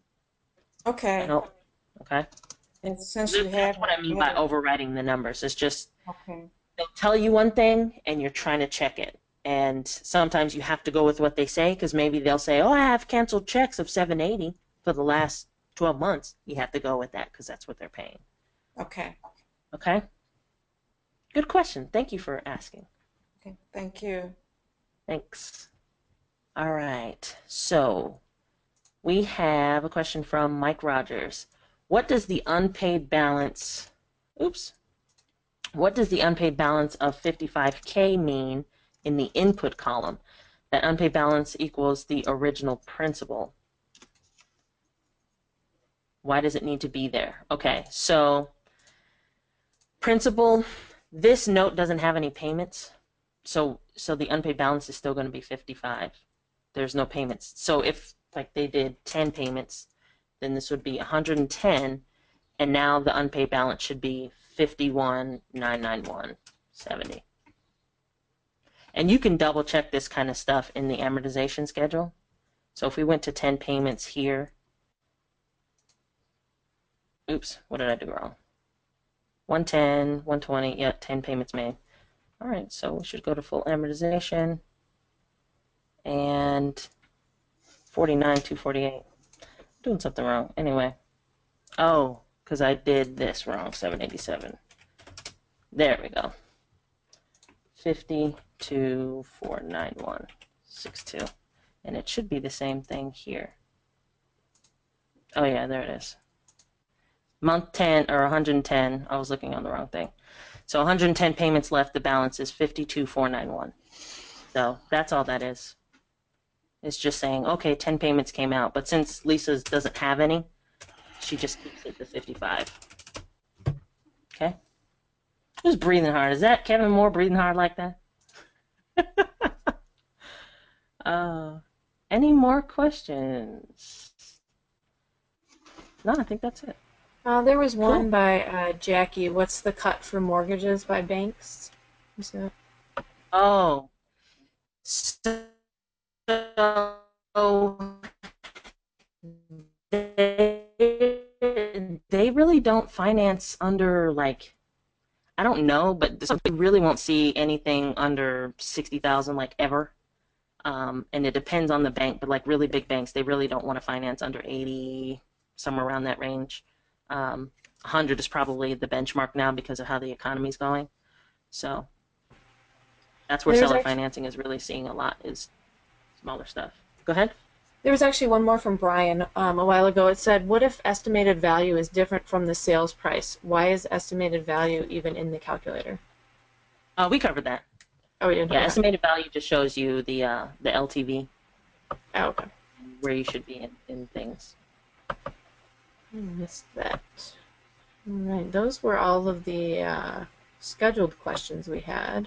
I Okay. hope. Okay. And since you That's have what I mean by overriding the numbers. It's just okay, they'll tell you one thing and you're trying to check it. And sometimes you have to go with what they say because maybe they'll say, "Oh, I have canceled checks of 780 for the last 12 months." You have to go with that because that's what they're paying. okay, Okay? Good question. Thank you for asking. okay. Thank you. Thanks. All right. So we have a question from Mike Rogers. What does the unpaid balance, oops, what does the unpaid balance of 55K mean in the input column? That unpaid balance equals the original principal. Why does it need to be there? Okay, so principal, this note doesn't have any payments, so the unpaid balance is still going to be 55. There's no payments. So if like they did 10 payments, then this would be 110, and now the unpaid balance should be 51,991.70. And you can double check this kind of stuff in the amortization schedule. So if we went to 10 payments here, oops, what did I do wrong? 110, 120, yeah, 10 payments made. All right, so we should go to full amortization and 49,248. Doing something wrong. Anyway, oh, because I did this wrong, 787. There we go. 52,491.62. And it should be the same thing here. Oh yeah, there it is. Month 10 or 110. I was looking on the wrong thing. So 110 payments left. The balance is 52,491. So that's all that is. It's just saying, okay, 10 payments came out, but since Lisa's doesn't have any, she just keeps it to 55. Okay. Who's breathing hard? Is that Kevin Moore breathing hard like that? uh, any more questions? No, I think that's it. There was one Cool. by Jackie. What's the cut for mortgages by banks? Is that? Oh, so they really don't finance under like I don't know, but so you really won't see anything under 60,000 like ever. And it depends on the bank, but like really big banks, they really don't want to finance under 80, somewhere around that range. 100 is probably the benchmark now because of how the economy's going. So that's where There's seller actually, financing is really seeing a lot is smaller stuff. Go ahead. there was actually one more from Brian a while ago. It said, "What if estimated value is different from the sales price? Why is estimated value even in the calculator?" We covered that. Oh, we didn't Yeah, cover that. estimated value just shows you the LTV, Oh, okay. where you should be in things. I missed that. All right, those were all of the scheduled questions we had.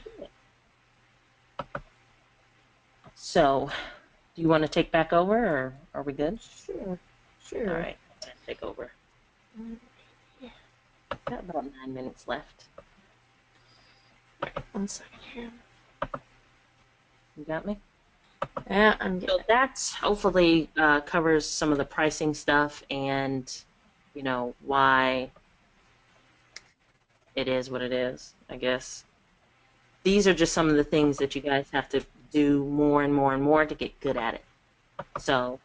So, do you want to take back over, or are we good? Sure, sure. All right, I'm gonna take over. Got about 9 minutes left. 1 second here. You got me? Yeah, I'm getting So that's hopefully covers some of the pricing stuff and, why it is what it is, I guess. These are just some of the things that you guys have to do more and more and more to get good at it. So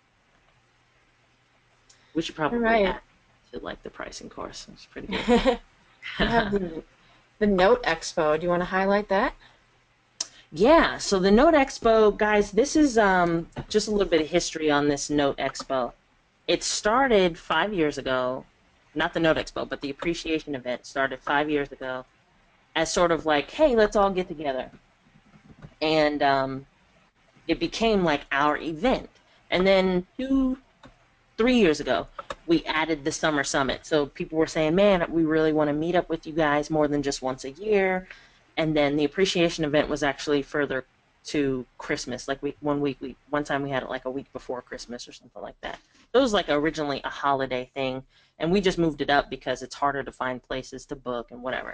we should probably right. add to like the pricing course. It's pretty good. it. We have the Note Expo. Do you want to highlight that? Yeah, so the Note Expo, guys, this is just a little bit of history on this Note Expo. It started 5 years ago, not the Note Expo, but the appreciation event started 5 years ago as sort of like, hey, let's all get together. And it became like our event. And then 3 years ago, we added the Summer Summit. So people were saying, man, we really want to meet up with you guys more than just once a year. And then the appreciation event was actually further to Christmas. Like one time we had it like a week before Christmas or something like that. It was like originally a holiday thing, and we just moved it up because it's harder to find places to book and whatever.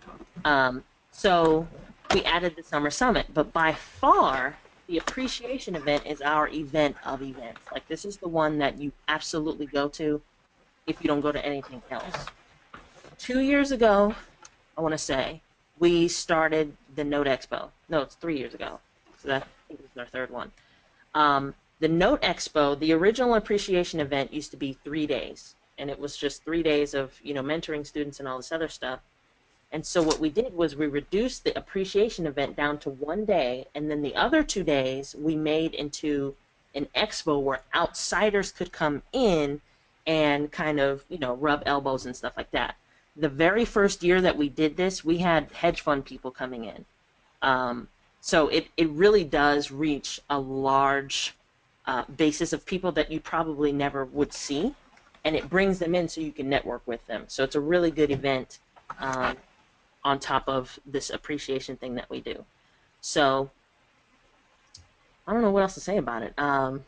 So we added the Summer Summit, but by far the appreciation event is our event of events. Like this is the one that you absolutely go to if you don't go to anything else. 2 years ago, I want to say, we started the Note Expo. No, it's 3 years ago. So that, I think this is our third one. The Note Expo, the original appreciation event used to be 3 days. And it was just 3 days of, mentoring students and all this other stuff. And so what we did was we reduced the appreciation event down to 1 day. And then the other 2 days we made into an expo where outsiders could come in and kind of, rub elbows and stuff like that. The very first year that we did this, we had hedge fund people coming in. So it really does reach a large basis of people that you probably never would see, and it brings them in so you can network with them. So it's a really good event on top of this appreciation thing that we do. So I don't know what else to say about it.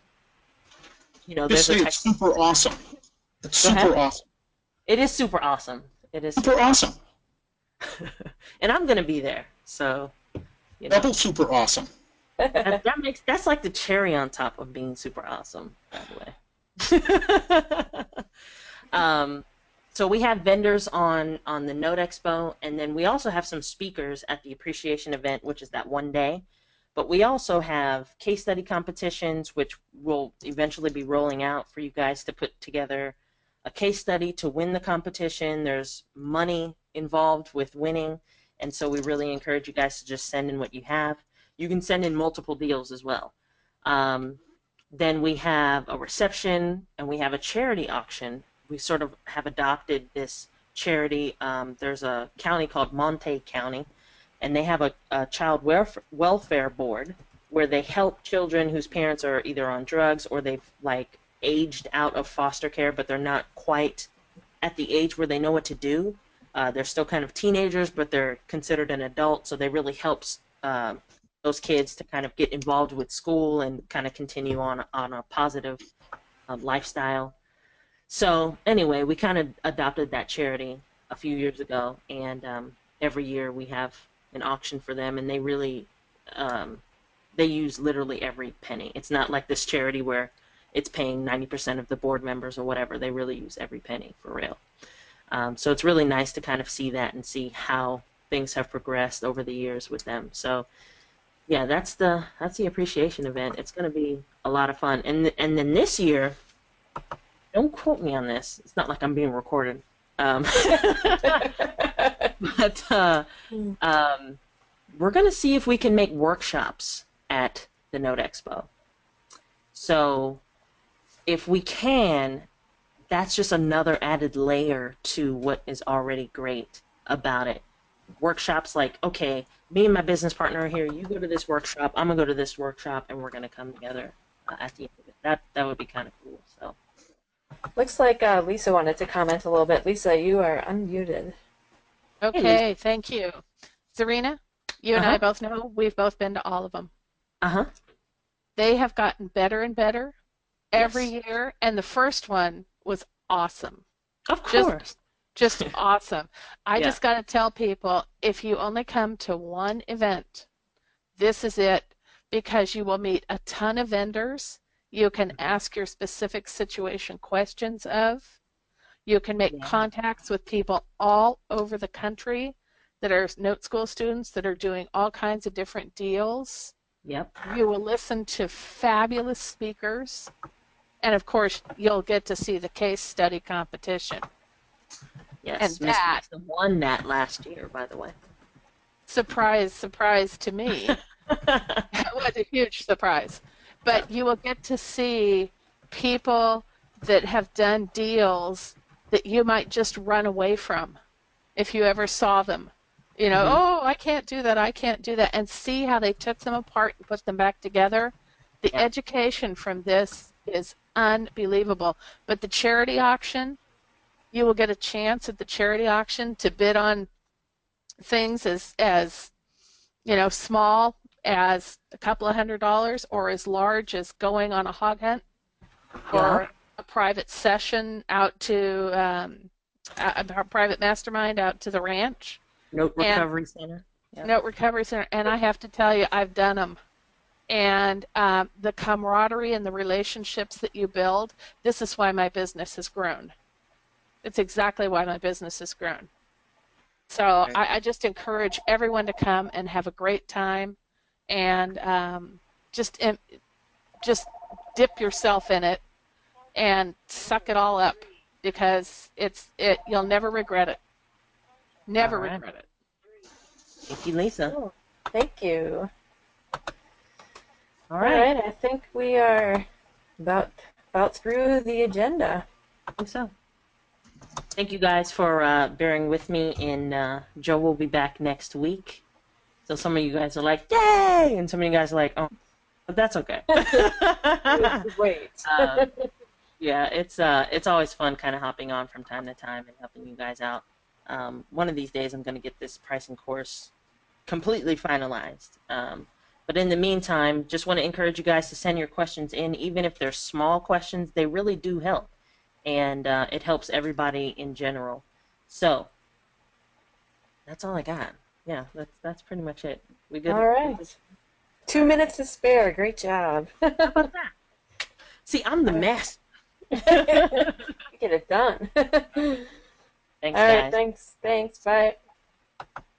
Just there's say it's super awesome. It's Go ahead. super awesome. It is super awesome. It is Super awesome. and I'm gonna be there. So Double super awesome. that's like the cherry on top of being super awesome, by the way. So we have vendors on the Note Expo, and then we also have some speakers at the appreciation event, which is that 1 day. But we also have case study competitions, which will eventually be rolling out for you guys to put together a case study to win the competition. There's money involved with winning, and so we really encourage you guys to just send in what you have. You can send in multiple deals as well. Then we have a reception, and we have a charity auction. We sort of have adopted this charity. There's a county called Monte County, and they have a child welfare board where they help children whose parents are either on drugs or they've like aged out of foster care, but they're not quite at the age where they know what to do. They're still kind of teenagers, but they're considered an adult, so they really helps those kids to kind of get involved with school and kind of continue on a positive lifestyle. So anyway, we kind of adopted that charity a few years ago, and every year we have an auction for them, and they really they use literally every penny. It's not like this charity where it's paying 90% of the board members or whatever. They really use every penny for real. So it's really nice to kind of see that and see how things have progressed over the years with them. So yeah, that's the appreciation event. It's going to be a lot of fun. And then this year, don't quote me on this. It's not like I'm being recorded. But we're going to see if we can make workshops at the Note Expo. So if we can, that's just another added layer to what is already great about it. Workshops like, okay, me and my business partner are here. You go to this workshop. I'm going to go to this workshop, and we're going to come together at the end of it. That would be kind of cool. So. Looks like Lisa wanted to comment a little bit. Lisa, you are unmuted. Okay, thank you. Serena, you and I Uh-huh. both know we've both been to all of them. Uh-huh. They have gotten better and better every Yes. year, and the first one was awesome. Of course. Just awesome. I Yeah. just got to tell people, if you only come to one event, this is it, because you will meet a ton of vendors. You can ask your specific situation questions of. You can make Yeah. contacts with people all over the country that are Note School students that are doing all kinds of different deals. Yep. You will listen to fabulous speakers. And of course, you'll get to see the case study competition. Yes. And Miss that, Lisa won that last year, by the way. surprise, surprise to me, it was a huge surprise. But you will get to see people that have done deals that you might just run away from if you ever saw them. You know, oh, I can't do that, and see how they took them apart and put them back together. The Yeah. education from this is unbelievable. But the charity auction, you will get a chance at the charity auction to bid on things as small as a couple of $100 or as large as going on a hog hunt or a private session out to a private mastermind out to the ranch. Note Recovery Center. Yep. Note Recovery Center. And I have to tell you, I've done them. And the camaraderie and the relationships that you build, this is why my business has grown. It's exactly why my business has grown. So I just encourage everyone to come and have a great time, and just dip yourself in it and suck it all up, because you'll never regret it. Never All right. regret it. Thank you, Lisa. Oh, thank you. All All right. right, I think we are about through the agenda. I think so. Thank you guys for bearing with me, and Joe will be back next week. So some of you guys are like, yay! And some of you guys are like, oh, but that's okay. Wait. Yeah, it's always fun kind of hopping on from time to time and helping you guys out. One of these days I'm going to get this pricing course completely finalized. But in the meantime, just want to encourage you guys to send your questions in, even if they're small questions. They really do help, and it helps everybody in general. So that's all I got. Yeah, that's pretty much it. We good? All right. 2 minutes to spare. Great job. How about that? See, I'm the master. Get it done. Thanks, All right, guys. thanks. Bye.